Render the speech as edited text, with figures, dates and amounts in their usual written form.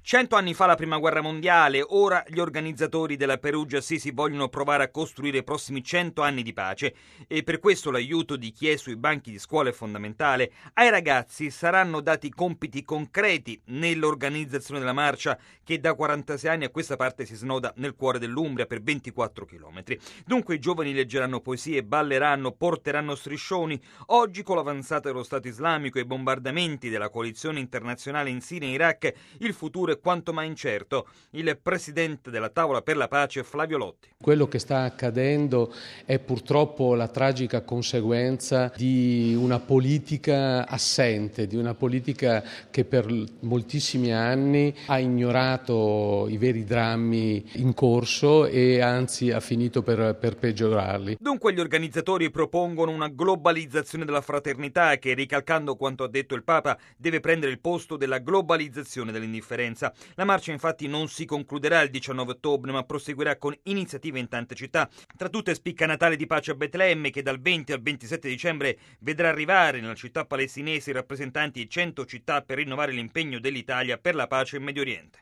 100 anni fa la prima guerra mondiale, ora gli organizzatori della Perugia Assisi vogliono provare a costruire i prossimi 100 anni di pace e per questo l'aiuto di chi è sui banchi di scuola è fondamentale. Ai ragazzi saranno dati compiti concreti nell'organizzazione della marcia che da 46 anni a questa parte si snoda nel cuore dell'Umbria per 24 chilometri. Dunque i giovani leggeranno poesie, balleranno, porteranno striscioni. Oggi con l'avanzata dello Stato islamico e i bombardamenti della coalizione internazionale in Siria e Iraq, il futuro è quanto mai incerto. Il presidente della tavola per la pace, Flavio Lotti. Quello che sta accadendo è purtroppo la tragica conseguenza di una politica assente, di una politica che per moltissimi anni ha ignorato i veri drammi in corso e anzi ha finito per peggiorarli. Dunque gli organizzatori propongono una globalizzazione della fraternità che, ricalcando quanto ha detto il Papa, deve prendere il posto della globalizzazione dell'indifferenza. La marcia infatti non si concluderà il 19 ottobre ma proseguirà con iniziative in tante città. Tra tutte spicca Natale di Pace a Betlemme che dal 20 al 27 dicembre vedrà arrivare nella città palestinese i rappresentanti di 100 città per rinnovare l'impegno dell'Italia per la pace in Medio Oriente.